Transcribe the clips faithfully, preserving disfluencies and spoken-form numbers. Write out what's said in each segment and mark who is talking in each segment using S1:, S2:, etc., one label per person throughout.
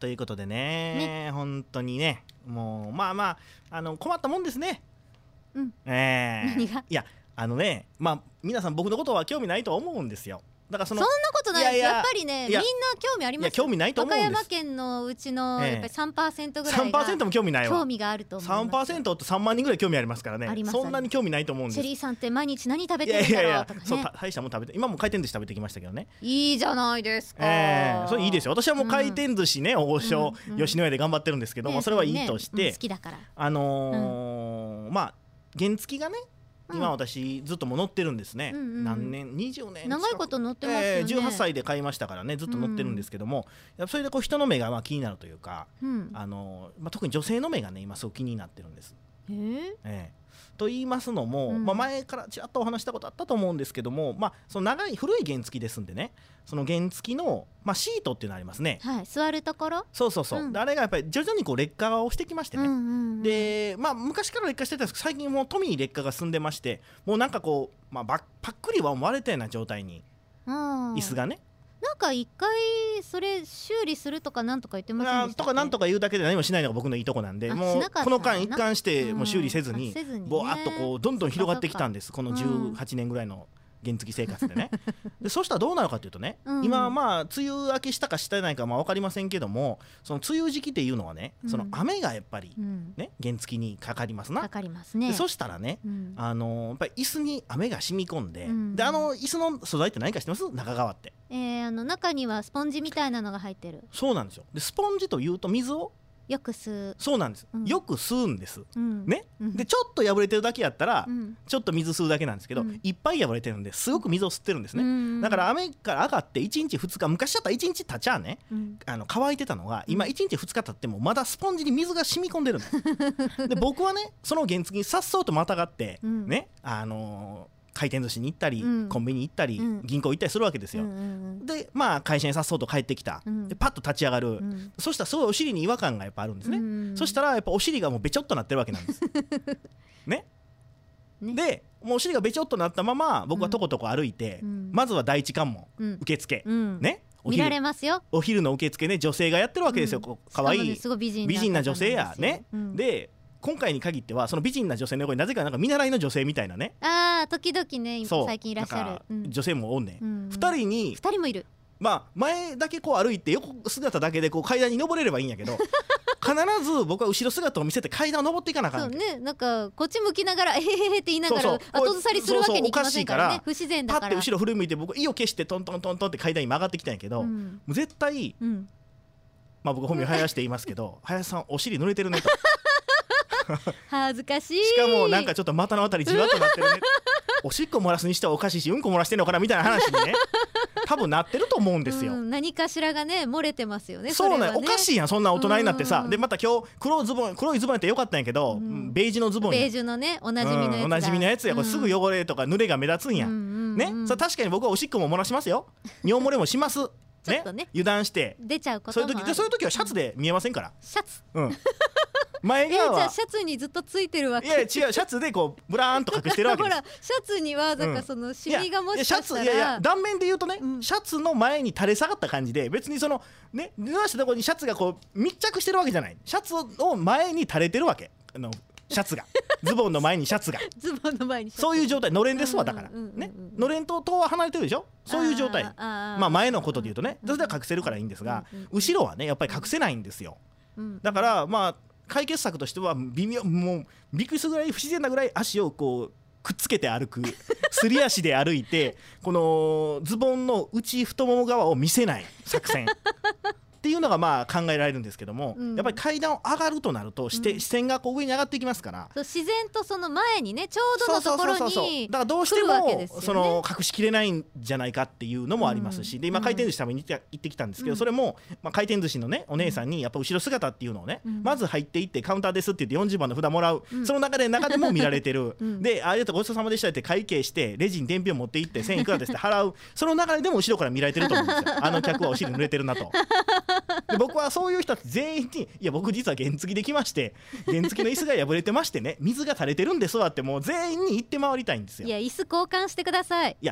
S1: ということでね
S2: ね
S1: 本当にねもうまあまああの困ったもんですね。
S2: うん
S1: えー、
S2: 何が
S1: いやあのねまあ皆さん僕のことは興味ないとは思うんですよ。だからその
S2: そんなことないです。
S1: いやいや
S2: やっぱりねみんな
S1: いや
S2: 興味ありますよ。
S1: いや興味ないと思うんです。
S2: 和歌山県のうちの
S1: ええ
S2: やっぱり さんパーセント ぐら
S1: さんパー
S2: いが
S1: セントも興味ないわ。
S2: 興味があると思います。
S1: さんパーセントってさんまんにんぐらい興味ありますからね。
S2: あります
S1: そんなに興味ないと思うんです。
S2: チェリーさんって毎日何食べて
S1: いやいやいや
S2: るんだろうとかね。
S1: そうた大したもん食べて今も回転寿司食べてきましたけどね。
S2: いいじゃないですか。
S1: えー、それいいですよ。私はもう回転寿司ね、王将、
S2: うんうん
S1: 吉野家で頑張ってるんですけども、
S2: ね
S1: それはいいとし
S2: ねうん
S1: て、
S2: 好きだから。
S1: あのーまあ原付がね
S2: うん
S1: 今私ずっともう乗ってるんですね、
S2: うんうんうん
S1: 何年にじゅうねん
S2: 長いこと乗ってますよね。
S1: えーじゅうはっさいで買いましたからねずっと乗ってるんですけども、やっぱそれでこう人の目がまあ気になるというか、
S2: うん。
S1: あのーまあ、特に女性の目がね今すごく気になってるんです。
S2: えー
S1: ええと言いますのも、
S2: うん
S1: まあ、前からちらっとお話したことあったと思うんですけども、まあ、その長い古い原付ですんでねその原付の、まあ、シートっていうのありますね。
S2: はい座るところ。
S1: そうそうそう、
S2: うん
S1: であれがやっぱり徐々にこう劣化をしてきましてね、
S2: うんうんうん
S1: でまあ昔から劣化してたんですけど最近もう富に劣化が進んでましてもうなんかこう、まあ、ばパックリは割れたような状態に
S2: うん
S1: 椅子がね、
S2: なんか一回それ修理するとかなんとか言ってません
S1: あ
S2: でしたっけ。
S1: とかなんとか言うだけで何もしないのが僕のいいとこなんで
S2: あ
S1: もう
S2: しなかった
S1: この間一貫して
S2: うん
S1: もう修理せずに
S2: あせずにね
S1: ぼわっとこうどんどん広がってきたんですこの
S2: うん
S1: じゅうはちねんぐらいの原付生活でねでそうしたらどうなるかというとね、
S2: うん
S1: 今まあ梅雨明けしたかしてないかまあ分かりませんけどもその梅雨時期っていうのはね、
S2: うん
S1: その雨がやっぱり
S2: うん
S1: ね原付にかかりますな、
S2: かかりますね。
S1: でそしたらね
S2: うん
S1: あのーやっぱり椅子に雨が染み込んで、
S2: うん
S1: であの椅子の素材って何か知ってます？中側って
S2: えーあの中にはスポンジみたいなのが入ってる。
S1: そうなんですよ。でスポンジというと水を
S2: よく吸う。
S1: そうなんです、
S2: うん
S1: よく吸うんです
S2: うん
S1: ね、
S2: うん
S1: でちょっと破れてるだけやったら、
S2: うん
S1: ちょっと水吸うだけなんですけど、
S2: うん
S1: いっぱい破れてるんですごく水を吸ってるんですね、
S2: うん
S1: だから雨から上がっていちにちふつか昔だったらいちにち経っちゃね
S2: うん
S1: あの乾いてたのが今いちにちふつか経ってもまだスポンジに水が染み込んでるんですで僕はねその原付にさっそうとまたがって、
S2: うん
S1: ねあのー回転寿司に行ったり、
S2: うん
S1: コンビニ行ったり、
S2: うん
S1: 銀行行ったりするわけですよ、
S2: うんうん
S1: でまあ会社にさっそうと帰ってきた、
S2: うん
S1: でパッと立ち上がる、
S2: うん
S1: そしたらすごいお尻に違和感がやっぱあるんですね、
S2: うん
S1: そしたらやっぱお尻がもうべちょっとなってるわけなんですね
S2: ね
S1: でもうお尻がべちょっとなったまま僕はとことこ歩いて、
S2: うん
S1: まずは第一関門、
S2: うん
S1: 受付、
S2: うん
S1: ねお
S2: 見ら
S1: 昼
S2: れますよ。
S1: お昼の受付ね女性がやってるわけですよ、
S2: うん
S1: こうかわいい、
S2: しかもねすごい美人な
S1: 美人な女性や
S2: 方なんですよ
S1: ね、
S2: うん
S1: で今回に限ってはその美人な女性の横になぜかなんか見習いの女性みたいなね
S2: ああ時々ね
S1: そう
S2: 最近いらっしゃる。
S1: なんか
S2: うん
S1: 女性もおんねん、
S2: うん
S1: ふたりに
S2: 二人もいる。
S1: まあ前だけこう歩いて横姿だけでこう階段に登れればいいんやけど必ず僕は後ろ姿を見せて階段を登っていかなあかん
S2: そう
S1: わけ
S2: ねなんかこっち向きながらえへへへって言いながら
S1: そうそう
S2: 後ずさりするわけにいきませんからね。
S1: そうそうおかしいから
S2: 不自然だから。
S1: パッて後ろ振り向いて僕意を決してトントントントンって階段に曲がってきたんやけど、も
S2: うん
S1: う絶対、
S2: うん
S1: まあ、僕本名林って言いますけど林さんお尻濡れてるねと
S2: 恥ずかしい。
S1: しかもなんかちょっと股のあたりじわっとなってるねおしっこ漏らすにしてはおかしいしうんこ漏らしてんのかなみたいな話にね多分なってると思うんですよ、
S2: うん何かしらがね漏れてますよね。
S1: そうね
S2: れは
S1: おかしいやんそんな大人になってさ
S2: うん
S1: でまた今日黒いズボン黒いズボンやってよかったんやけど、
S2: うん
S1: ベージュのズボンや
S2: ベージュのねおなじみのやつが。
S1: うんおなじみのやつやこれすぐ汚れとか濡れが目立つんや、
S2: うんうんうん
S1: ねそれ確かに僕はおしっこも漏らしますよ尿漏れもします
S2: ちょっとね
S1: 油断して
S2: 出ちゃうこ
S1: そういう
S2: ともある。
S1: 時でそういう時はシャツで見えませんから、
S2: シャツ。
S1: うん、前
S2: えじゃ
S1: 側は
S2: あシャツにずっとついてるわけ。
S1: いやいや違うシャツでこうブラーンと隠してるわけ
S2: ほ
S1: です
S2: らシャツにはなんかそのシミがもし
S1: いや
S2: かしたら
S1: いやシャツいやいや断面で言うとね、
S2: うん
S1: シャツの前に垂れ下がった感じで別にそのね濡らしたところにシャツがこう密着してるわけじゃないシャツを前に垂れてるわけあのシャツがズボンの前にシャツが
S2: ズボンの前にシャツ
S1: そういう状態のれんですわだから
S2: うんうんうんうん
S1: ねのれんと塔は離れてるでしょそういう状態
S2: あーあー
S1: まあ前のことで言うとね
S2: うん
S1: それでは隠せるからいいんですが
S2: うんうん
S1: 後ろはねやっぱり隠せないんですよ
S2: うん
S1: だからまあ解決策としては微妙もうびっくりするぐらい不自然なぐらい足をこうくっつけて歩くすり足で歩いてこのズボンの内太もも側を見せない作戦っていうのがまあ考えられるんですけども、
S2: うん
S1: やっぱり階段を上がるとなるとして、
S2: うん
S1: 視線がこう上に上がっていきますから
S2: そう自然とその前にねちょうどのところ
S1: そうそうそうそう
S2: に
S1: だからどうして
S2: 来るわけ
S1: も、
S2: ですよね
S1: その隠しきれないんじゃないかっていうのもありますし、
S2: うん
S1: で今回転寿司食べに行って行ってきたんですけど、
S2: うん
S1: それも、まあ、回転寿司のねお姉さんにやっぱ後ろ姿っていうのをね、
S2: うん
S1: まず入っていってカウンターですって言ってよんじゅうばんの札もらう、
S2: うん
S1: その中で中でも見られてる、
S2: うん
S1: でありがとうごちそうさまでしたって会計してレジに伝票持って行ってせんいくらですって払うその流れでも後ろから見られてると思うんですよあの客はお尻濡れてるなとで僕はそういう人たち全員にいや僕実は原付できまして原付の椅子が破れてましてね水が垂れてるんですわってもう全員に言って回りたいんですよ
S2: いや椅子交換してください。
S1: いや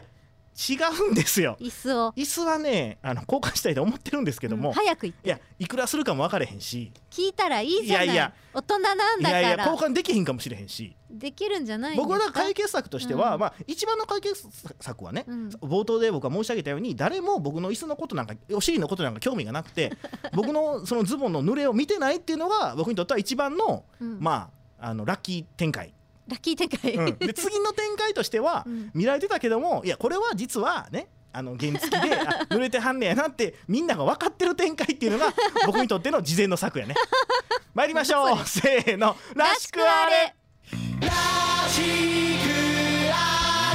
S1: 違うんですよ。
S2: 椅子を
S1: 椅子はねあの交換したいと思ってるんですけども、
S2: うん、早く言って
S1: いやいくらするかも分かれへんし、
S2: 聞いたらいいじゃない。
S1: いやいや
S2: 大人なんだから。
S1: いやいや交換できへんかもしれへんし、
S2: できるんじゃないんですか。
S1: 僕はだから解決策としては、
S2: うん
S1: まあ、一番の解決策はね、
S2: うん
S1: 冒頭で僕は申し上げたように誰も僕の椅子のことなんかお尻のことなんか興味がなくて僕のそのズボンの濡れを見てないっていうのが僕にとっては一番の、
S2: うん
S1: まあ、あのラッキー展開。
S2: ラッキー展開、
S1: うん、で次の展開としては、
S2: うん
S1: 見られてたけどもいやこれは実はねあの原付であ濡れてはんねやなってみんなが分かってる展開っていうのが僕にとっての事前の策やね。参りましょうせーのらしくあれらしくあ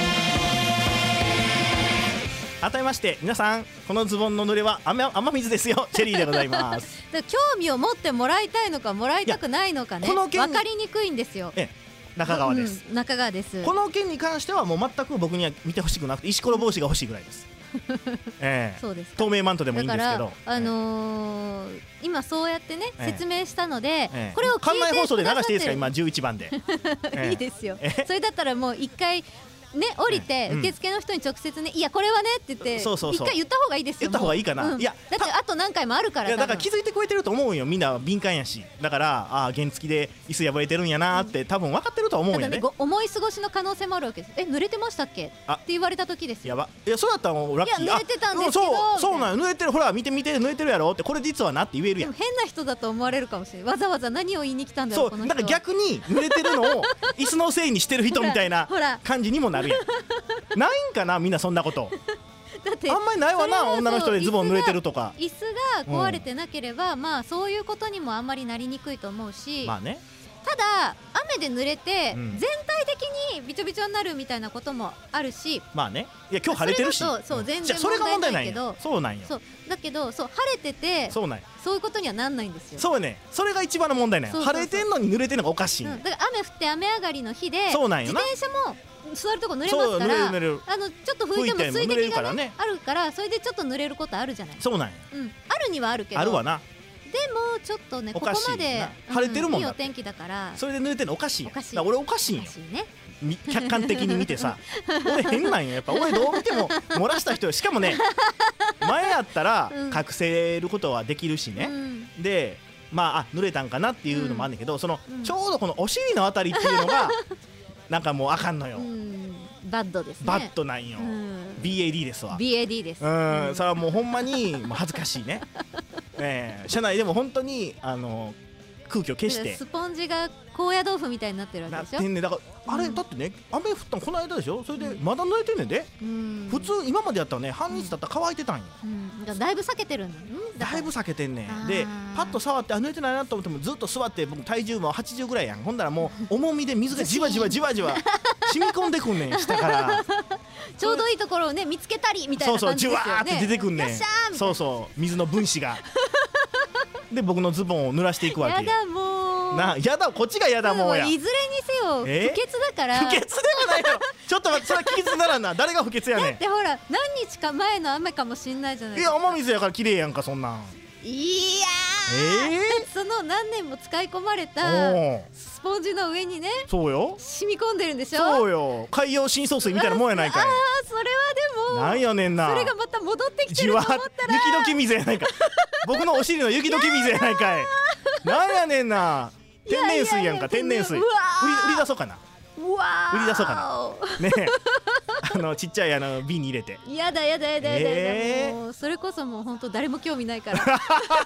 S1: れ。改めまして皆さんこのズボンの濡れは 雨, 雨水ですよチェリーでございます。
S2: だから興味を持ってもらいたいのかもらいたくないのかね
S1: いやこの件
S2: 分かりにくいんですよ。
S1: ええ中川です、
S2: うん、中川です。
S1: この件に関してはもう全く僕には見てほしくなくて石ころ帽子が欲しいぐらいです。ええ
S2: そうですか。
S1: 透明マントでもいいん
S2: だから
S1: ですけど、
S2: あのー今そうやってね、
S1: ええ
S2: 説明したので、
S1: ええ
S2: これを聞いて
S1: 館内放送で流していいですか
S2: くださってる
S1: 今じゅういちばんで、ええ
S2: いいですよ、
S1: え
S2: それだったらもう一回ね降りて、
S1: うん
S2: 受付の人に直接ねいやこれはねって言って
S1: そうそうそう
S2: 一回言った方がいいですよ。
S1: 言った方がいいかな
S2: もううん
S1: いや
S2: だってあと何回もあるから。
S1: いやだから
S2: 多分
S1: 気づいてくれてると思うんよ。みんな敏感やし、だからああ原付で椅子破れてるんやなって多分分かってるとは思うんやね。
S2: ただねご思い過ごしの可能性もあるわけです。え濡れてましたっけって
S1: あ
S2: 言われた時ですよ。
S1: やばいやそうやったらもうラッキー。
S2: いや濡れてたんですけど
S1: あうそうそう
S2: みたい
S1: なんよ濡れてるほら見て見て濡れてるやろってこれ実はなって言えるやん。
S2: でも変な人だと思われるかもしれない。わざわざ何を言いに来たんだろ
S1: そうう
S2: この人は。
S1: だから逆に濡れてるのを椅子のせいにしてる人みたいな
S2: ほらほら
S1: 感じにもなるやん。ないんかなみんなそんなこと
S2: だって
S1: あんまりないわな。
S2: それはそう
S1: 女の人でズボン濡れてるとか。
S2: 椅子が壊れてなければ、まあそういうことにもあんまりなりにくいと思うし、
S1: まあね
S2: ただ雨で濡れて
S1: うん
S2: 全体的にびちょびちょになるみたいなこともあるし、
S1: まあねいや今日晴れてるし
S2: それだとそう全然
S1: じゃあそれが問題なん
S2: 問題ないけど
S1: や。そうなんよ
S2: そうだけどそう晴れてて
S1: そうなんよ
S2: そういうことにはなんないんですよ。
S1: そうねそれが一番の問題なんよ。
S2: そうそうそう
S1: 晴れてんのに濡れてんのがおかしいんよ
S2: うん、だから雨降って雨上がりの日で
S1: そうなんよな
S2: 自転車も座るとこ濡れますか
S1: そう濡れる
S2: ら、
S1: 濡れる
S2: あのちょっと拭いても
S1: 拭いても濡れ
S2: 水滴が、
S1: るからね
S2: ね、あるからそれでちょっと濡れることあるじゃない。
S1: そうなんよ
S2: うん、あるにはあるけど
S1: あるわな。
S2: でもちょっとねここ
S1: おかしいな
S2: まで、
S1: 晴れてるもんだって
S2: いいお天気だから
S1: それで濡れてんのおかしいやん。
S2: おかしい
S1: だから俺おかしいんよ
S2: おかしいね。
S1: み客観的に見てさ俺変なんよやっぱ俺どう見ても漏らした人よ。しかもね前やったら
S2: うん
S1: 隠せることはできるし
S2: う
S1: ね、
S2: ん
S1: でまああ濡れたんかなっていうのもあんねんけど、その
S2: うん
S1: ちょうどこのお尻のあたりっていうのがなんかもうあかんのよ、
S2: うんバッドですね。
S1: バッドなんよ、
S2: うん
S1: ビーエーディー ですわ。
S2: ビーエーディー です。
S1: うん、
S2: うん
S1: それはもうほんまにもう恥ずかしいね、えー、車内でも本当にあの空気を消して
S2: スポンジが高野豆腐みたいになってるわ
S1: なっ
S2: けでしょ。
S1: てんねん。だからあれ、
S2: うん
S1: だってね雨降ったのこの間でしょ。それでまだ濡れてんねんで、
S2: うん
S1: 普通今までやったらね半日だったら乾いてたんよ、
S2: うん、だからだいぶ避けてるんだね。だから
S1: だいぶ避けてんね
S2: あー
S1: ん。でパッと触ってあ濡れてないなと思ってもずっと座って僕体重もはちじゅうぐらいやん。ほんだらもう重みで水がじわじわじわじわ染み込んでくんねん下から
S2: ちょうどいいところをね見つけたりみたい
S1: そうそう
S2: な感じですよね。
S1: じわーって出てくんねん
S2: よっしゃーみたいな。
S1: そうそう水の分子がで僕のズボンを濡らしていくわけ
S2: やだもう。
S1: なやだこっちがやだもんや。
S2: いずれにせよ不
S1: え
S2: 潔だから。
S1: 不潔ではないやろちょっと待ってそれは聞き捨てならんな誰が不潔やね
S2: でほら何日か前の雨かもしんないじゃない
S1: ん。い
S2: ですか。
S1: や雨水やから綺麗やんかそんなん。
S2: いや
S1: え
S2: ー、その何年も使い込まれ
S1: え
S2: た
S1: ー、
S2: スポンジの上にね
S1: そうよ
S2: 染み込んでるんでしょ。
S1: そうよ海洋深層水みたいなもんやないかい。
S2: あーそれはでも
S1: なんやねんな
S2: それがまた戻ってきてると
S1: じわ
S2: 思ったら
S1: 雪解き水やないか僕のお尻の雪解き水やないかい。なんやねんな天然水やんか天然水売り
S2: うわー
S1: 売り出そうかな
S2: うわー
S1: 売り出そうかねえあのちっちゃいあの瓶に入れて
S2: やだやだやだやだやだ、
S1: えー
S2: もうそれこそもう本当誰も興味ないから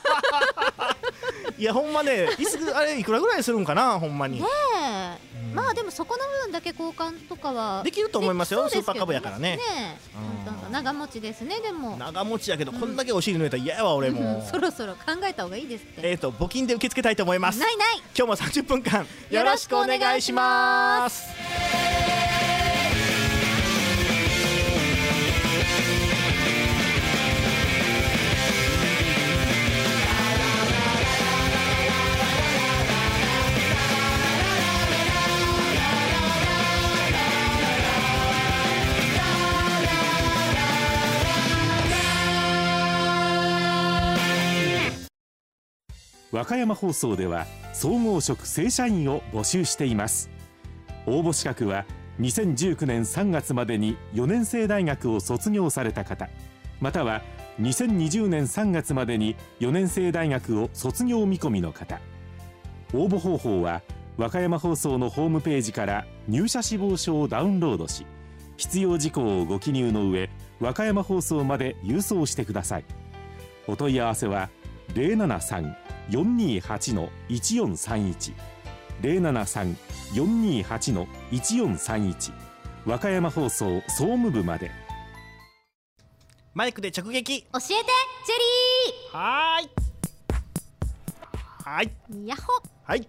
S1: いやほんまね椅子あれいくらぐらいするんかなほんまに
S2: ねえ、
S1: うん
S2: まあでもそこの部分だけ交換とかは
S1: できると思いますよ
S2: できそうですけど
S1: スーパーカブやからね
S2: ねえ
S1: うん
S2: なんか長持ちですね。でも
S1: 長持ちやけどこんだけお尻濡れたら嫌やわ俺
S2: うん
S1: も
S2: そろそろ考えた方がいいですって。
S1: えーと募金で受け付けたいと思います。
S2: ないない
S1: 今日もさんじゅっぷんかんよろしくお願いします。
S3: 和歌山放送では総合職正社員を募集しています。応募資格はにせんじゅうきゅうねんさんがつまでによねん生大学を卒業された方、またはにせんにじゅうねんさんがつまでによねん生大学を卒業見込みの方。応募方法は和歌山放送のホームページから入社志望書をダウンロードし、必要事項をご記入の上、和歌山放送まで郵送してください。お問い合わせは ゼロななさん よんにはち いちよんさんいち ゼロななさん よんにはち いちよんさんいち 和歌山放送総務部まで。
S1: マイクで直撃。
S2: 教えてジェリ
S1: はーいはい
S2: ーヤッホ
S1: はい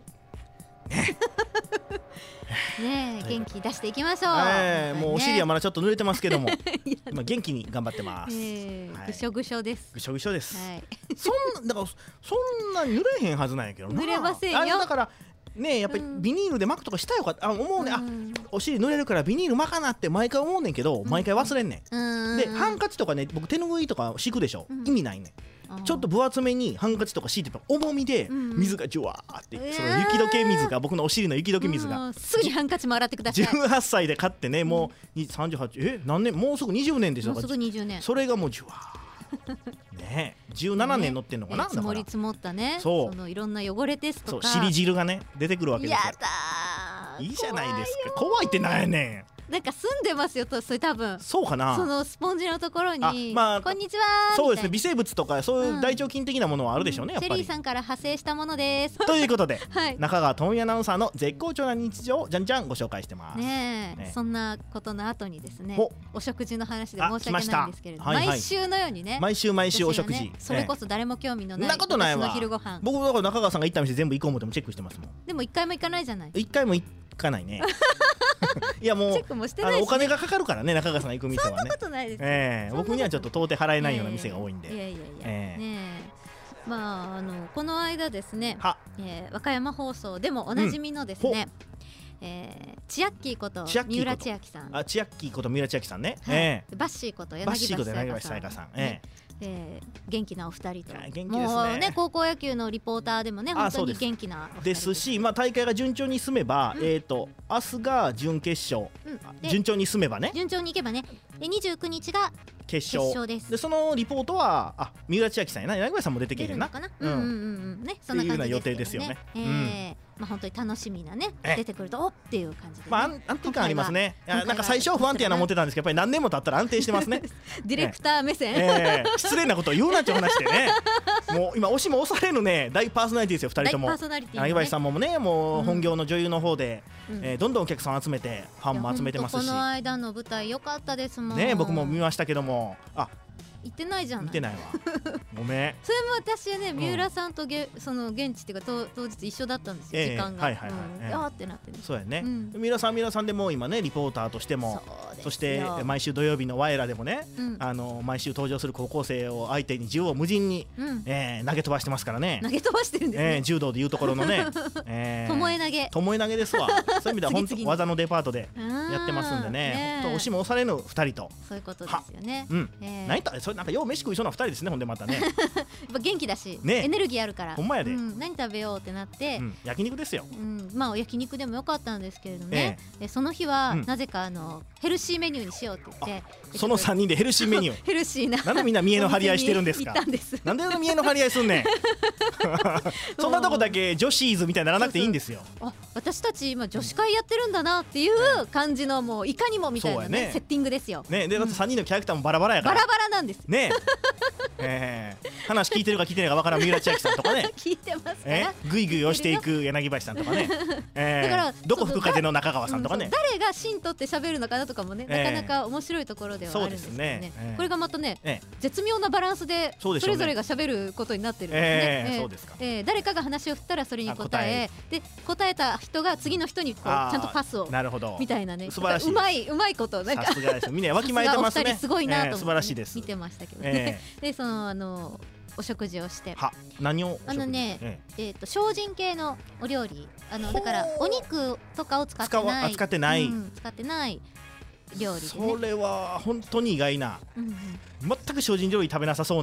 S2: ねえ元気出していきましょう、
S1: えー、もうお尻はまだちょっと濡れてますけども、
S2: いや
S1: 今元気に頑張ってます。
S2: えー
S1: はい
S2: ぐしょぐしょです。
S1: ぐしょぐしょです、
S2: はい、
S1: そんだからそんなに濡れへんはずなんやけどな。
S2: 濡れませんよ
S1: あれだからねえやっぱり
S2: うん
S1: ビニールで巻くとかしたよかあ思うね、
S2: うん
S1: あお尻濡れるからビニール巻かなって毎回思うねんけど、毎回忘れんねん、
S2: うん
S1: でハンカチとかね僕手ぬぐいとか敷くでしょ、
S2: うん
S1: 意味ないねん。ちょっと分厚めにハンカチとか敷いてたら重みで
S2: うん
S1: 水がジュワーって、
S2: うん
S1: その雪解け水が僕のお尻の雪解け水が、
S2: うんすぐにハンカチも洗ってください。
S1: じゅうはっさいで買ってねもうにさんじゅうはちえ何年もうすぐにじゅうねんでしょ。
S2: もうすぐにじゅうねん。
S1: それがもうジュワーねえじゅうななねん乗ってんのかな、
S2: ね積もり積もったね。
S1: そう
S2: のいろんな汚れですとか。
S1: そう尻汁がね出てくるわけです
S2: や
S1: よ。
S2: だー。
S1: いいじゃないですか。怖いってなんやねん。
S2: なんか住んでますよとそれ多分。
S1: そうかな。
S2: そのスポンジのところに、
S1: あまあ
S2: こんにちはー
S1: そうですね。
S2: み
S1: 微生物とかそういう大腸菌的なものはあるでしょうね、やっぱり
S2: たいなシェリー。さんから派生したものです。
S1: ということで、
S2: はい。
S1: 中川智美アナウンサーの絶好調な日常をじゃんじゃんご紹介してます。
S2: ねえ
S1: ね
S2: そんなことの後にですね
S1: ほ
S2: お食事の話で
S1: あ
S2: 申し訳ないんですけれども、
S1: 来ましたはいはい
S2: 毎週のようにね
S1: 毎週毎週お食事。
S2: 私がねそれこ
S1: そ
S2: そ誰も興味のない
S1: そんなことないわ
S2: 私の昼ご飯
S1: 僕だから中川さんが行った店全部行こう思ってもチェックしてますもん。
S2: でも一回も行かないじゃない。
S1: 一回も行かないね。いやもう
S2: チェックもしてないし、ね、
S1: あのお金がかかるからね中川さんが行く店はね
S2: そんな。ことないですよ、
S1: ええ
S2: そんなこと
S1: 僕にはちょっと到底払えないような店が多いんで。
S2: いやいやいや、
S1: ええ
S2: ねえまああのこの間ですね、
S1: は
S2: えー和歌山放送でもおなじみのですね、えー、千秋こと
S1: 千秋こと
S2: 三浦千秋さん、
S1: あ千秋こと三浦千秋さんね。
S2: はい
S1: え
S2: バッシーこと
S1: えバッ
S2: 柳橋
S1: シーこと柳橋
S2: さやかさん
S1: さやかさん。
S2: ね
S1: え
S2: えー元気なお二人と
S1: あ元気ですね
S2: もうね高校野球のリポーターでもね
S1: あ
S2: 本当に
S1: そうです
S2: 元気なお二人
S1: えですし、まあ大会が順調に進めば、
S2: うん
S1: えっと明日が準決勝、
S2: うんで
S1: 順調に進めばね
S2: 順調にいけばねでにじゅうくにちが決
S1: 決勝。
S2: 勝です
S1: でそのリポートはあ三浦千秋さんやな柳橋さんも出てけ
S2: 出
S1: るな。
S2: るのかな、
S1: う
S2: うんん、うんうんうんねそんな感じですけどね
S1: っていうような予定ですよね
S2: えーまあ本当に楽しみなね
S1: え
S2: 出てくるとおっていう感じで、ね
S1: まあ安安定感ありますね。い
S2: 今回は
S1: やなんか最初は不安定やな思ってたんですけどやっぱり何年も経ったら安定してますね。
S2: ディレクター目線、
S1: ええ失礼なことを言うなって話でね。もう今押しも押されぬね大パーソナリティですよ二人とも。
S2: 大パーソナリティのね
S1: 柳橋さんもねもう本業の女優の方で、
S2: うん
S1: えーどんどんお客さん集めてファンも集めてますし
S2: いやほんとこの間の舞台良かったですもん
S1: ね僕も見ましたけどもあ
S2: 行ってないじゃない
S1: 見てないわごめん。
S2: それも私ね
S1: ん
S2: 三浦さんとげその現地っていうか当当日一緒だったんですよ、
S1: ええ
S2: 時間が、
S1: はいはいはい
S2: うん
S1: ええ
S2: あーってなってね
S1: そうやね、
S2: うん
S1: 三浦さん三浦さんでもう今ねリポーターとしても
S2: そうですよ
S1: そして毎週土曜日のワイラでもね、
S2: うん
S1: あの毎週登場する高校生を相手に縦横無尽に、
S2: うん
S1: えー投げ飛ばしてますからね
S2: 投、げ飛ばしてるんですね、
S1: えー柔道でいうところのね、えー、
S2: ともえ投げ
S1: ともえ投げですわそういう意味では本
S2: 次々に
S1: 当技のデパートで
S2: や
S1: やってますんでね本当押し
S2: も
S1: も押されぬふたりと
S2: そういうことですよね
S1: うん、
S2: ええ
S1: 何とそれなんかよう飯食いそうなふたりですねほんでまたね、
S2: やっぱ元気だし、
S1: ね
S2: エネルギーあるから
S1: ほんまやで
S2: うん、何食べようってなって、
S1: うん、焼肉ですよ
S2: うん、まあお焼肉でもよかったんですけれどね、でその日は、
S1: うん
S2: なぜかあのヘルシーメニューにしようって言ってで
S1: そのさんにんでヘルシーメニュー
S2: ヘルシーな
S1: なんでみんな見栄の張り合いしてるんですか
S2: お店に行ったんです
S1: なんで見栄の張り合いすんねんそんなとこだけ女子ーズみたいにならなくていいんですよ。
S2: あ私たち今女子会やってるんだなっていう感じのもういかにもみたいな、ね
S1: そうやね
S2: セッティングですよ、
S1: ねでだってさんにんのキャラクターもバラバラやから
S2: バラバラなんです
S1: ねええー話聞いてるか聞いてないかわからん三浦千秋さんとかね
S2: 聞いてますか
S1: え
S2: ら
S1: ぐいぐい押していく柳橋さんとかね、えー
S2: だから
S1: どこ吹く風の中川さんとかね
S2: うん、そう誰が芯取って喋るのかなとかもね、
S1: ええ
S2: なかなか面白いところではあるんですけどね
S1: そうですねええ
S2: これがまたね
S1: え
S2: 絶妙なバランスで
S1: そうでしょうね
S2: それぞれが喋ることになってるんですね、
S1: ええ
S2: ええ
S1: そうですか
S2: ええ誰かが話を振ったらそれに答
S1: あ答
S2: えで答えた人が次の人にこうち
S1: あー
S2: ゃんとパスを
S1: なるほど
S2: みたいなね
S1: 素晴らしいです
S2: うまいうまいことなんか
S1: さすがですみんなわきまえてますね
S2: さすがお二人すごいなと思って、ね
S1: えー素晴らしいです
S2: 見てましたけどね、
S1: え
S2: でそのあのお食事をして
S1: ーは何を
S2: あのね
S1: え
S2: えー、と精進系のお料理あの
S1: ほう
S2: だからお肉とかを使って
S1: 使わあ
S2: ない
S1: 使ってない
S2: うん使ってない料理でね
S1: それは本当に意外な
S2: うんうん、
S1: 全く精進料理食べなさそうな
S2: そ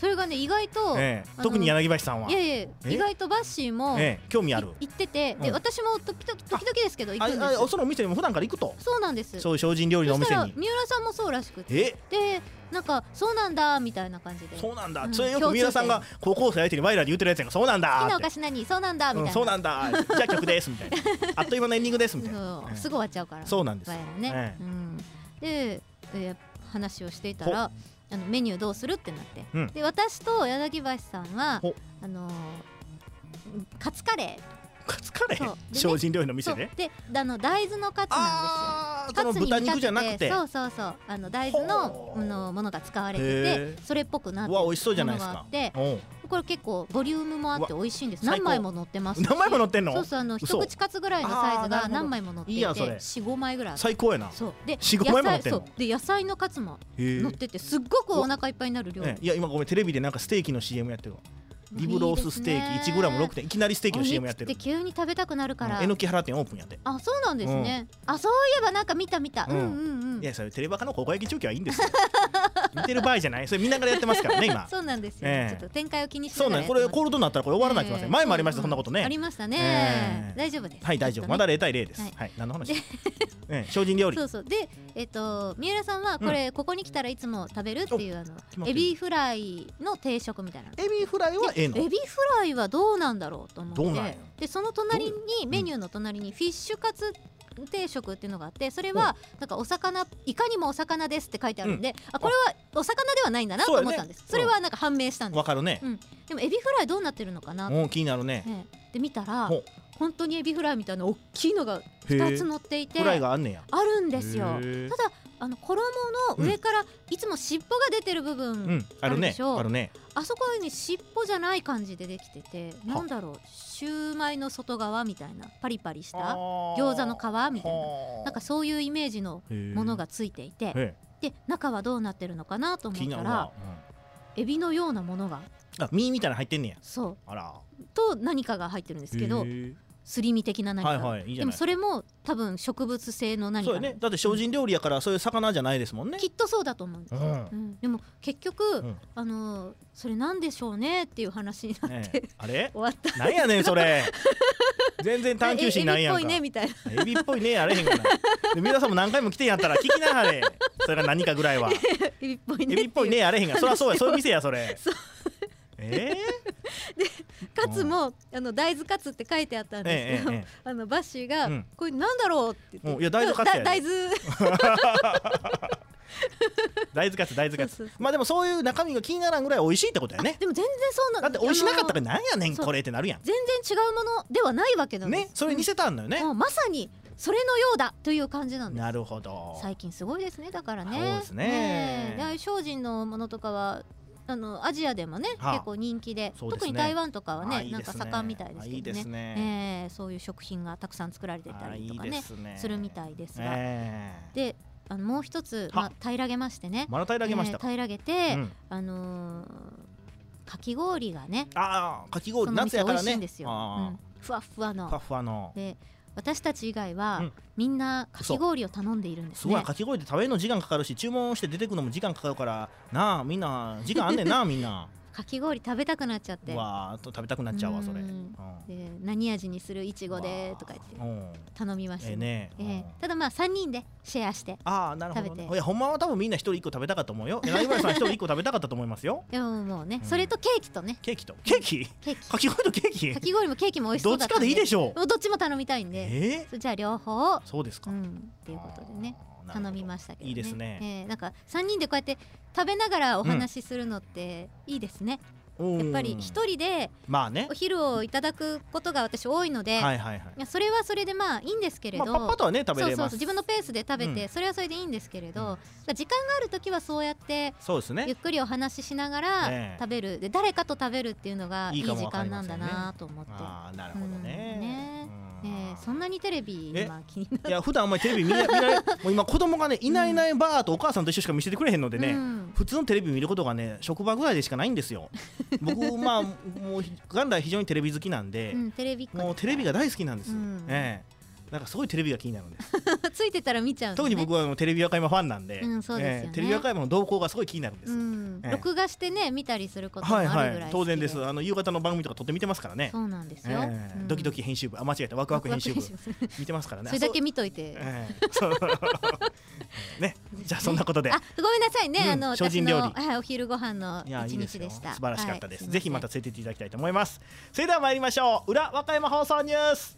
S2: それがね意外と、
S1: ええ、
S2: あの
S1: 特に柳橋さんはい
S2: やいや意外とバッシーも、
S1: ええ、興味ある。
S2: い行ってて、で
S1: うん
S2: 私も時々時々ですけど行くんです
S1: ああ
S2: よ。
S1: そのお店にも普段から行くと。
S2: そうなんです。
S1: そういう精進料理のお
S2: そしたら
S1: 店に。
S2: 三浦さんもそうらしくて、
S1: え
S2: でなんかそうなんだみたいな感じで、
S1: そうなんだ、
S2: うん
S1: それよく三浦さんが高校生相手にワイラーで言ってるやつやんか。そうなんだ
S2: 好きなお
S1: って
S2: 菓子何そうなんだみたいな、
S1: うん、そうなんだじゃあ曲ですみたいなあっという間のエンディングですみたいな、
S2: そう
S1: ええ
S2: すぐ終わっちゃうから、
S1: そうなんですよ
S2: 我らね、
S1: ええ
S2: うん、で、えー話をしていたらあのメニューどうするってなって、
S1: うん
S2: で私と柳橋さんは
S1: ほ
S2: あのーカツカレ
S1: カツカレ
S2: そう
S1: ー
S2: でね
S1: 精進料理の
S2: ー
S1: 店で。
S2: であの大豆のカツなん
S1: あ
S2: ですよ。
S1: ーその豚肉じゃなくて
S2: そうそうそうあの大豆の
S1: ほう
S2: あのものが使われて
S1: へ
S2: て
S1: ー
S2: それっぽくなってる
S1: うわ美味しそうじゃないですか
S2: ものがあって
S1: おう
S2: これ結構ボリュームもあって美味しいんです。
S1: うわ最高
S2: 何枚も乗ってますし
S1: 何枚も乗ってんの
S2: そうそうあの
S1: 嘘
S2: 一口カツぐらいのサイズが
S1: あーなるほど
S2: 何枚も乗っていて
S1: いいやそれ
S2: よん、ごまいぐらいある。
S1: 最高やな。
S2: そうで
S1: よん、ごまいも乗ってんの
S2: 野菜そうで野菜のカツも
S1: へえ
S2: 乗っててすっごくお腹いっぱいになる量。
S1: ええいや今ごめんテレビでなんかステーキの シーエム やってるわ。リブロースステーキ いちグラムろくてんいきなりステーキの シーエム やってる
S2: お肉って急に食べたくなるから、
S1: えのき原店オープンやで。
S2: あそうなんですね、あそういえばなんか見た見た、
S1: う
S2: うんん、うんうん
S1: いやそれテレバカの高校野球中継はいいんですよ見てる場合じゃない。それ見ながらやってますからね今
S2: そうなんですよ、
S1: ええ
S2: ちょっと展開を気にし
S1: そうなんこれ
S2: ながらやってます
S1: コールドになったらこれ終わらないといけません、
S2: ええ
S1: 前もありました、
S2: う
S1: そんなことね
S2: ありましたね、
S1: ええ
S2: 大丈夫です
S1: はい大丈夫、
S2: きっとね
S1: まだゼロたいゼロです
S2: は
S1: はいい、何の話ええ精進料理
S2: そうそうでえっ、と三浦さんはこれ、ここに来たらいつも食べるっていうあの
S1: 決まってる
S2: エビフライの定食みたいな
S1: エビフライはええの
S2: エビフライはどうなんだろうと思って
S1: どうなんや
S2: でその隣にメニューの隣にフィッシュカツ定食っていうのがあってそれはなんかお魚いかにもお魚ですって書いてあるんで、あこれはお魚ではないんだなと思ったんです。そ,、
S1: そうやね
S2: れはなんか判明したんです。
S1: わかるね
S2: うん、でもエビフライどうなってるのかなって、
S1: お気になるね
S2: ね、で見たら
S1: ほ
S2: 本当にエビフライみたいな大きいのがふたつ乗っていて
S1: フライがあんねや
S2: あるんですよ。
S1: へえ
S2: ただあの衣の上からいつも尻尾が出てる部分、
S1: うんあるね
S2: あるでしょう
S1: あるね
S2: あそこに尻尾じゃない感じでできててなんだろうシューマイの外側みたいなパリパリした餃子の皮みたいななんかそういうイメージのものがついていて
S1: え
S2: で中はどうなってるのかなと思ったら
S1: 気になるな、
S2: エビのようなものが
S1: うんあ身みたいなの入ってんねや
S2: そう
S1: あら
S2: と何かが入ってるんですけど
S1: へえ
S2: すり身的な何か、
S1: はいはいいいじ
S2: で
S1: ゃない
S2: もそれも多分植物性の何か
S1: そうやねだって精進料理やからそういう魚じゃないですもんね
S2: きっとそうだと思うんです、
S1: うん
S2: うんでも結局、
S1: ん
S2: あのーそれなんでしょうねっていう話になって、
S1: ねえあれ
S2: 終わった
S1: なんやねんそれ全然探求心ないやんか
S2: エビっぽいねみたいな
S1: エビっぽいねあれへんがなで皆さんも何回も来てんやったら聞きなはれそれが何かぐらいは
S2: エビっぽいね
S1: エビっぽいねあれへんがそりゃそうやそういう店やそれ
S2: そう
S1: え
S2: カツもあの大豆カツって書いてあったんですけど、
S1: えええええ
S2: あのバッシーが、
S1: うん
S2: これなんだろうって言って
S1: うんいや大豆カツやで
S2: だ大豆
S1: 大豆カツ大豆カツ
S2: そうそうそう
S1: まあでもそういう中身が気にならんぐらい美味しいってことやね
S2: でも全然そうなん
S1: だって美味しなかったら
S2: あの
S1: なんやねん
S2: そう
S1: これってなるやん
S2: 全然違うものではないわけなんです
S1: ねそれ似せたんだよね
S2: もうまさにそれのようだという感じなんです
S1: なるほど
S2: 最近すごいですねだからね
S1: そうですね
S2: えでああいう精進のものとかはあのアジアでもね、
S1: はあ
S2: 結構人気で
S1: そうですね
S2: 特に台湾とかはね
S1: あいいですね
S2: なんか盛んみたいですけどね
S1: あいいですね
S2: ええそういう食品がたくさん作られてた
S1: あいい
S2: りとかね
S1: ですね
S2: するみたいですが、
S1: え
S2: であのもう一つ、
S1: は
S2: まあ、平らげましてね
S1: えまだ平らげましたか
S2: えー平らげて、
S1: うん
S2: あのーかき氷がね
S1: ああかき
S2: そ
S1: 氷
S2: の店美
S1: 夏やからね
S2: 味しいんですよ、
S1: あ
S2: うんふわっふわの
S1: あふわふわの
S2: で私たち以外は、
S1: うん
S2: みんなかき氷を頼んでいるんです
S1: すごい
S2: ね
S1: かき氷って食べるの時間かかるし注文して出てくるのも時間かかるからなあみんな時間あんねんなみんな
S2: かき氷食べたくなっちゃって
S1: うわーっと食べたくなっちゃうわそれ
S2: う
S1: うんん
S2: で何味にするいちごでとか言って
S1: うん
S2: 頼みました
S1: ええね
S2: ええ
S1: うん
S2: ただまあさんにんでシェアして
S1: ああなるほど
S2: 食べて
S1: ねいやほんまは多分みんな一人一個食べたかったと思うよ柳林さん一人一個食べたかったと思いますよ
S2: でももうね、
S1: うん
S2: それとケーキとね
S1: ケーキとケーキ
S2: ケーキ
S1: かき氷とケーキ
S2: かき氷もケーキも美味しそ
S1: どっちか
S2: うだったんで
S1: でいいでしょう
S2: もうどっちも頼みたいんで、
S1: ええ
S2: じゃあ両方
S1: そうですか
S2: うんっていうことでね
S1: あーなるほど
S2: 頼みましたけどね
S1: いいですね
S2: ええなんかさんにんでこうやって食べながらお話しするのっていいですね、やっぱり一人で
S1: まあね
S2: お昼をいただくことが私多いので、
S1: はいはいはい
S2: いやそれはそれでまあいいんですけれど、
S1: まあパッパとはね食べれます
S2: そうそうそう自分のペースで食べて、
S1: うん
S2: それはそれでいいんですけれど、
S1: うん
S2: だから時間がある時はそうやって
S1: そうですね
S2: ゆっくりお話ししながら
S1: ええ
S2: 食べるで誰かと食べるっていうのがいい
S1: いいかも
S2: 時
S1: わかりませんね
S2: 間なんだなと思って、
S1: ああなるほどね
S2: うんね
S1: うん
S2: えーそんなにテレビ
S1: え
S2: 今気になる
S1: いや普段あんまりテレビ見な見ないもう今子供がねいないいないばーとお母さんと一緒しか見せてくれへんのでね、
S2: うん
S1: 普通のテレビ見ることがね職場ぐらいでしかないんですよ僕まあもう元来非常にテレビ好きなんで、
S2: うん、テレビっ子です
S1: もうテレビが大好きなんです、
S2: うん
S1: ええなんかすごいテレビが気になるんです
S2: ついてたら見ちゃうのね。
S1: 特に僕はあのテレビ和歌山ファンなんで、
S2: うんそうですよね
S1: えーテレビ和歌山の動向がすごい気になるんです、
S2: うん
S1: ええ
S2: 録画してね見たりすることもあ
S1: はい
S2: るぐらい
S1: はい
S2: 好きで、
S1: 当然です。あの夕方の番組とか撮って見てますからね。
S2: そうなんですよ、
S1: えー
S2: うん
S1: ドキドキ編集部、あ間違えたワクワク編集部
S2: ワクワク編集部
S1: 見てますからね。
S2: それだけ
S1: あ
S2: 見といて、
S1: えーそうね、じゃあそんなことで、
S2: あごめんなさいね、
S1: うん
S2: あの
S1: 精進料理
S2: 私の、はい、お昼ご飯の
S1: いやい
S2: 一
S1: いですよ
S2: 日でした。
S1: 素晴らしかったです、
S2: はい
S1: ぜひまた連れてっていただきたいと思います。それでは参りましょう。裏和歌山放送ニュース。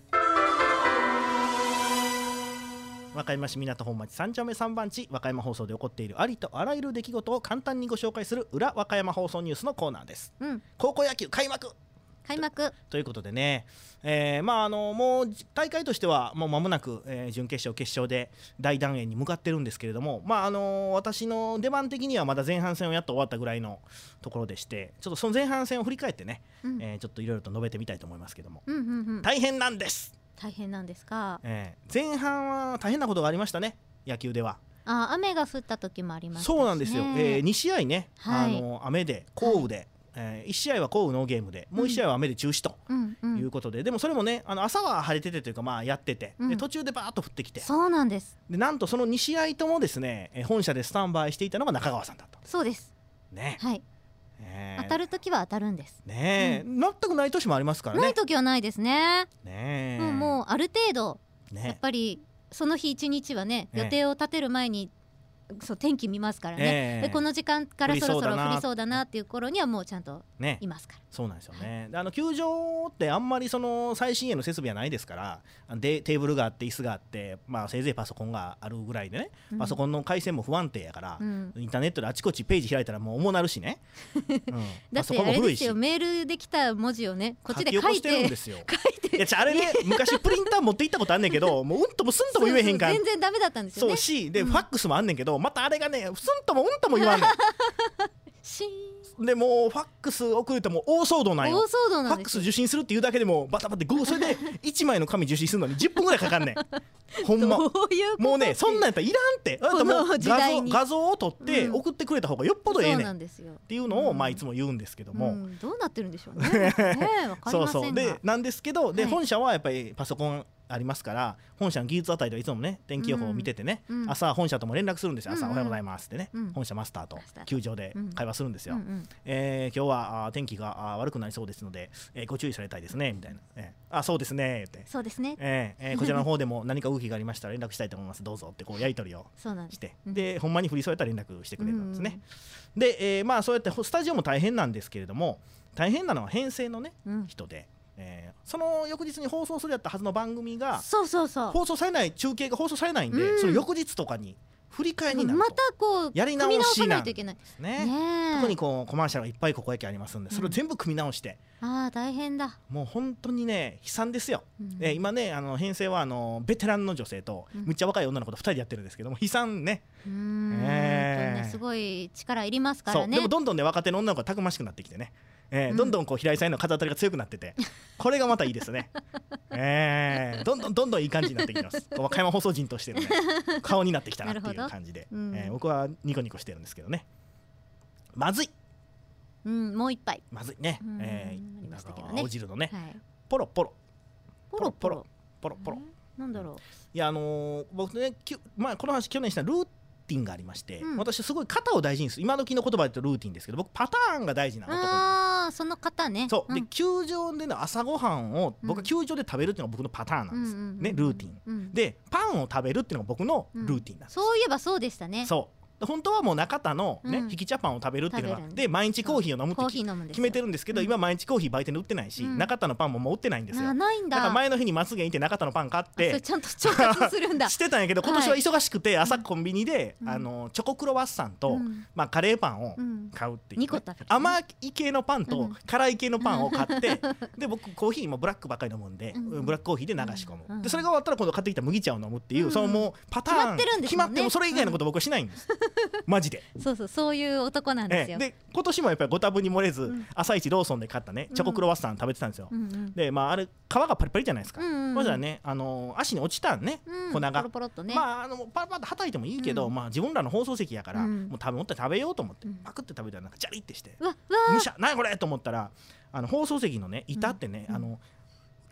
S1: 和歌山市港本町三丁目三番地、和歌山放送で起こっているありとあらゆる出来事を簡単にご紹介する裏和歌山放送ニュースのコーナーです。
S2: うん、
S1: 高校野球開幕
S2: 開幕
S1: ということでね、えーまああのもう大会としてはもう間もなく、えー準決勝決勝で大団円に向かってるんですけれども、まああの私の出番的にはまだ前半戦をやっと終わったぐらいのところでして、ちょっとその前半戦を振り返ってね、
S2: うん
S1: えーちょっといろいろと述べてみたいと思いますけども、
S2: うんうんうん
S1: 大変なんです、
S2: 大変なんですか。
S1: えー前半は大変なことがありましたね、野球では。
S2: あ雨が降った時もありましたしね。
S1: そうなんですよ、えーに試合ね、
S2: はい
S1: あの雨で降雨で、えーいち試合は降雨ノーゲームで、もういち試合は雨で中止と
S2: うんうん
S1: いうことで、でもそれもね、あの朝は晴れててというか、まあやってて、
S2: うん
S1: で途中でバーッと降ってきて、
S2: そうなんです。
S1: でなんとそのに試合ともですね、えー本社でスタンバイしていたのが中川さんだと
S2: そうです。
S1: ね、
S2: はい、
S1: えー
S2: 当たる時は当たるんです。
S1: ねえ、全くない年もありますからね。
S2: ない時はないですね。
S1: ねえ
S2: もうもうある程度やっ
S1: ね
S2: ぱりその日一日はね、
S1: ええ
S2: 予定を立てる前にそう天気見ますからね、
S1: ええ
S2: でこの時間からそろそろ
S1: 降りそうだな
S2: 降りそうだなっていう頃にはもうちゃんと
S1: ね
S2: いますから。
S1: そうなんですよね。であの球場ってあんまりその最新鋭の設備はないですから、あのでテーブルがあって椅子があって、まあ、せいぜいパソコンがあるぐらいでね、
S2: うん
S1: パソコンの回線も不安定やから、
S2: うん
S1: インターネットであちこちページ開いたらもう重なるしね、うん、
S2: だ
S1: パソ
S2: って
S1: コンも古いし
S2: あれですよ、メールできた文字をねこっちで書い
S1: 書き起こしてるん
S2: て
S1: ですよ。
S2: 書いて
S1: いやちゃあれね昔プリンター持って行ったことあんねんけど、もううんともすんとも言えへんから
S2: そうそう全然ダメだったんですよね。
S1: そうしで、
S2: うん
S1: ファックスもあんねんけど、またあれがねすんともうんとも言わんね
S2: シー
S1: んでもうファックス送るともう大騒動なんよ。
S2: ン大騒動
S1: ファックス
S2: なんですよ。
S1: 受信するっていうだけでもバタバタごそれでいちまいの紙受信するのにじゅっぷんぐらいかかんねんほんま
S2: どういうこと
S1: もうねそんなんやったらいらんってあなたもう
S2: この時
S1: 画
S2: 代に
S1: 像画像を撮って
S2: うん
S1: 送ってくれた方がよっぽどええ
S2: そう
S1: ねんっ
S2: なんですよ。
S1: ていうのを
S2: うん
S1: まあいつも言うんですけども、
S2: うんどうなってるんでしょうね。ねえわかり
S1: そう
S2: ませんが。
S1: そうでなんですけどで、
S2: はい
S1: 本社はやっぱりパソコンありますから本社の技術あたりではいつもね天気予報を見ててね、
S2: うんうん
S1: 朝本社とも連絡するんですよ。朝
S2: うんうん
S1: おはようございますってね、
S2: うん
S1: 本社マスターと
S2: マスターと
S1: 球場で会話するんですよ、
S2: うんうん
S1: えー今日はあー天気があー悪くなりそうですので、えーご注意されたいですねみたいな、えーあそうですねって、
S2: そうですね。
S1: えーえーこちらの方でも何か動きがありましたら連絡したいと思いますどうぞってこうやり取りを
S2: そうなんです。
S1: して、
S2: うん
S1: でほんまに降りそうやったら連絡してくれるんですね、で、えーまあそうやってスタジオも大変なんですけれども、大変なのは編成のね
S2: うん
S1: 人で、えーその翌日に放送するやったはずの番組が
S2: そうそうそう。
S1: 放送されない、中継が放送されないんで、
S2: うん
S1: その翌日とかに振り替えになる
S2: ま
S1: と
S2: たこう
S1: やり直
S2: 組み直さ
S1: しなんで
S2: ないといけない。
S1: すね。
S2: ねえ
S1: 特にこうコマーシャルがいっぱいここやけありますんで、それを全部組み直して、
S2: ああ大変だ。
S1: もう本当にね悲惨ですよ、
S2: うん
S1: えー今ねあの編成はあのベテランの女性と
S2: うん
S1: むっちゃ若い女の子とふたりでやってるんですけども、悲惨ね。
S2: うーん、
S1: ええ
S2: 本当にねすごい力いりますか
S1: そう
S2: らね。
S1: でもどんどんね若手の女の子がたくましくなってきてね、えー
S2: うん
S1: どんどんこう平井さんへの風当たりが強くなっててこれがまたいいですね、えーどんどんどんどんいい感じになってきますこう和歌山放送人としてのね顔になってきたなっていう
S2: なるほど
S1: 感じで、
S2: うん
S1: えー僕はニコニコしてるんですけどね。まずい
S2: うんもう一杯。
S1: まずいね、
S2: うん
S1: え
S2: ありま
S1: ー、
S2: したけどね
S1: 青汁のね
S2: はい。
S1: ポロポロ
S2: ポロポロ。
S1: ポロポロ、
S2: えーなんだろう。
S1: いやあのー僕ねきゅ、まあ、この話去年したルーティンがありまして、
S2: うん
S1: 私すごい型を大事にする今時の言葉で言うとルーティンですけど僕パターンが大事な男なんです。
S2: ああその方ね。
S1: そう、で
S2: ん
S1: 球場での朝ごはんを
S2: うん
S1: 僕は球場で食べるっていうのが僕のパターンなんです、
S2: うんうんうん
S1: ねルーティン、
S2: うん
S1: でパンを食べるっていうのが僕のルーティンなんです、
S2: そういえばそうでしたね。
S1: そうで本当はもう中田のね、
S2: うん
S1: ひき茶パンを食べるっていうのが
S2: 食べる
S1: で毎日コーヒーを飲むって
S2: コーヒー飲むんですよ
S1: 決めてるんですけど、
S2: うん
S1: 今毎日コーヒー売店で売ってないし、
S2: うん
S1: 中田のパンももう売ってないんですよ。
S2: なないんだ。
S1: だから前の日にまつげにいて中田のパン買っ
S2: あそれ
S1: て
S2: ちゃんと調達するんだ。
S1: してたんやけど今年は忙しくて朝コンビニで、
S2: うん
S1: あのチョコクロワッサンと、
S2: うん
S1: まあ、カレーパンを
S2: うん
S1: 買うっていう、
S2: 二個食べるね
S1: 甘い系のパンと
S2: うん
S1: 辛い系のパンを買って、で僕コーヒーもブラックばっかり飲むんで、
S2: うん
S1: ブラックコーヒーで流し込む、
S2: うん
S1: でそれが終わったら今度買ってきた麦茶を飲むっていう、
S2: うん
S1: そのもうパターン
S2: 決まってるんですもんね
S1: 決まってもそれ以外のこと僕はしないんです、マジで。
S2: そうそうそういう男なんですよ。
S1: ええで今年もやっぱりご多分に漏れず、
S2: うん
S1: 朝一ローソンで買ったねチョコクロワッサン食べてたんですよ、
S2: うんうん
S1: でまああれ皮がパリパリじゃないですか、
S2: うんうんうん
S1: そしたらね、あのー足に落ちたんね、
S2: うん
S1: 粉が
S2: ポロポロっとね。
S1: まああのパラパラとはたいてもいいけど、
S2: うん
S1: まあ自分らの放送席やから、
S2: うん
S1: もう食べもって食べようと思って、
S2: うん
S1: パクって食べたらなんかジャリってして
S2: うわうわ
S1: むしゃ何これと思ったらあの放送席のね板ってね、
S2: うん
S1: あの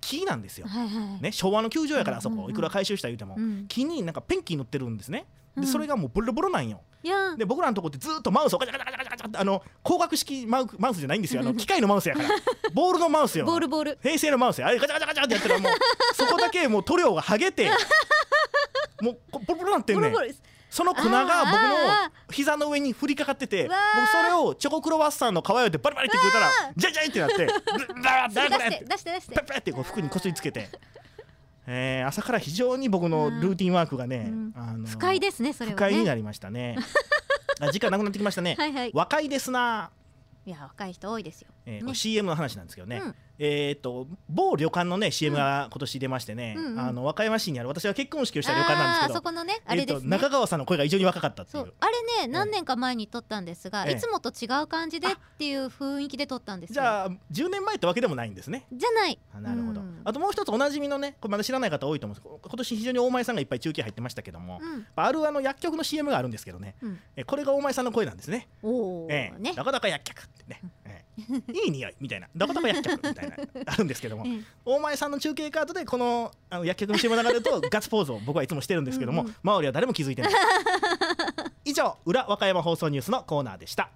S1: 木なんですよ、
S2: はいはい
S1: ね、昭和の球場やからあそ
S2: うんうんうん
S1: こいくら回収した言うても、
S2: うん、
S1: 木になんかペンキ塗ってるんですね。で
S2: うん
S1: それがもうボロボロなんよ。
S2: いや
S1: で僕らのとこってずっとマウスをガチャガチャガチャガチャってあの光学式マウマウスじゃないんですよ。あの機械のマウスやからボールのマウスよ。
S2: ボールボール
S1: 平成のマウスやあれガチャガチャガチャってやったらもうそこだけもう塗料が剥げてもうボロボロなってんねん。
S2: ボロボロ
S1: その粉が僕の
S2: あーあ
S1: 膝の上に降りかかってて、
S2: わ
S1: 僕
S2: ー
S1: それをチョコクロワッサンの皮よってバリバリって食うたらジャイジャイってなってダー
S2: それ
S1: ダーダーって
S2: 出して出して出して
S1: ペッペッってこう服にこすりつけて、えー、朝から非常に僕のルーティンワークがね、
S2: うん
S1: あの
S2: 不快ですねそれはね。
S1: 不快になりましたねあ時間なくなってきましたね
S2: はいはい。
S1: 若いですな、
S2: いや若い人多いですよ。
S1: えーこれ
S2: ね
S1: シーエム の話なんですけどね、
S2: うん
S1: えー、と某旅館のね シーエム が今年出ましてね、
S2: うんうん
S1: あの和歌山市にある私は結婚式をした旅館なんですけど
S2: あーそこのねあれですね。
S1: えーと中川さんの声が異常に若かったってい
S2: そううあれね何年か前に撮ったんですが、
S1: ええ
S2: いつもと違う感じでっていう雰囲気で撮ったんですよ。
S1: じゃあじゅうねんまえってわけでもないんですね。
S2: じゃない。
S1: あなるほど、
S2: うん
S1: あともう一つおなじみのねこれまだ知らない方多いと思うんですけど今年非常に大前さんがいっぱい中継入ってましたけども、
S2: うん
S1: あるあの薬局の シーエム があるんですけどね、
S2: うん、
S1: えこれが大前さんの声なんですね。
S2: おお、
S1: ええ、
S2: ね
S1: どこどこ薬局ってね、ええいい匂いみたいなどこどこ薬局みたいなあるんですけども、
S2: ええ
S1: 大前さんの中継カードでこのあの薬局の シーエム 流れるとガッツポーズを僕はいつもしてるんですけども
S2: うんうん
S1: 周りは誰も気づいてない以上裏和歌山放送ニュースのコーナーでした。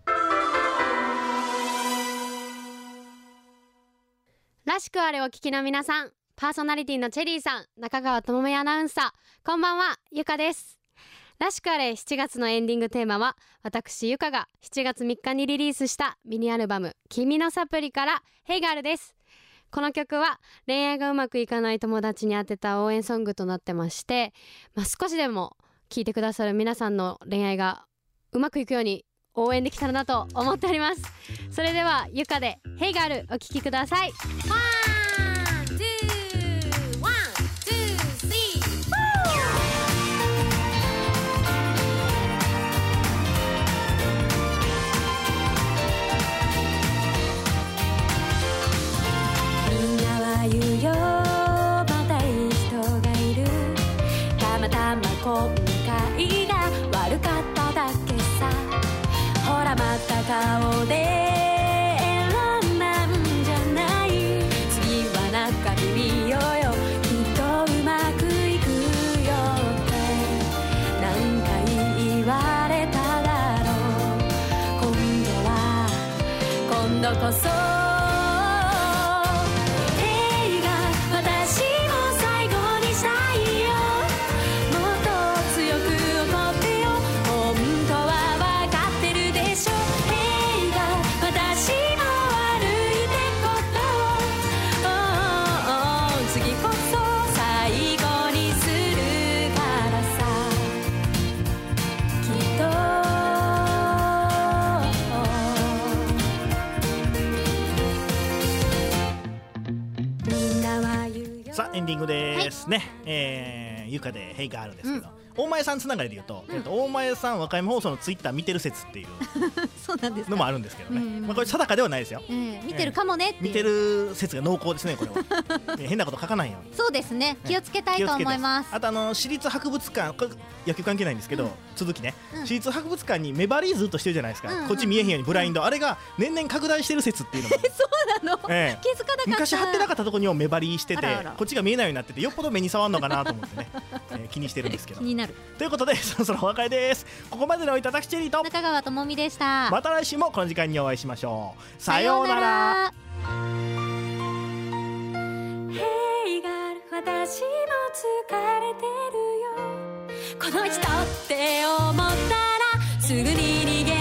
S4: らしくあれを聞きの皆さん、パーソナリティのチェリーさん、中川智美アナウンサー、こんばんは、ゆかです。らしくあれしちがつのエンディングテーマは、私ゆかがしちがつみっかにリリースしたミニアルバム君のサプリからヘイガールです。この曲は恋愛がうまくいかない友達に当てた応援ソングとなってまして、まあ、少しでも聴いてくださる皆さんの恋愛がうまくいくように応援できたらなと思っております。それではゆかでヘイガールお聴きください。
S5: みんなは言うよまたいい人がいるたまたま今回が悪かっただけさほらまた顔で選んだんじゃない次は中身見ようよきっとうまくいくよって何回言われただろう今度は今度こそ
S1: さあエンディングですね、えー、ゆかでヘイガールですけど、大前さんつながりで言うと、えっと、大前さん和歌山放送のツイッター見てる説っていう
S2: そうなんですか。
S1: のもあるんですけどね、
S2: うんうん
S1: まあ、これ定かではないですよ。
S2: ええ見てるかもねっていう、
S1: 見てる説が濃厚ですねこれは変なこと書かないように
S2: そうですね、気をつけたいと思います。
S1: あとあの私立博物館これ野球関係ないんですけど、
S2: うん
S1: 続きね、
S2: うん
S1: 私立博物館に目張りずっとしてるじゃないですか、
S2: うんうんうん
S1: こっち見えへんようにブラインド、あれが年々拡大してる説っていうのが
S2: そうなの、
S1: ええ
S2: 気づかなかった。
S1: 昔貼ってなかったところにも目張りしてて
S2: あらあら
S1: こっちが見えないようになっててよっぽど目に触るのかなと思ってね、えー気にしてるんですけど
S2: 気になる。
S1: ということでそろそろお別れです。ここまでのおいただきチェリーと
S2: 中川智美でした。
S1: また来週もこの時間にお会いしましょう。さようなら。
S5: ヘイガール私も疲れてるよこの人って思ったらすぐに逃げ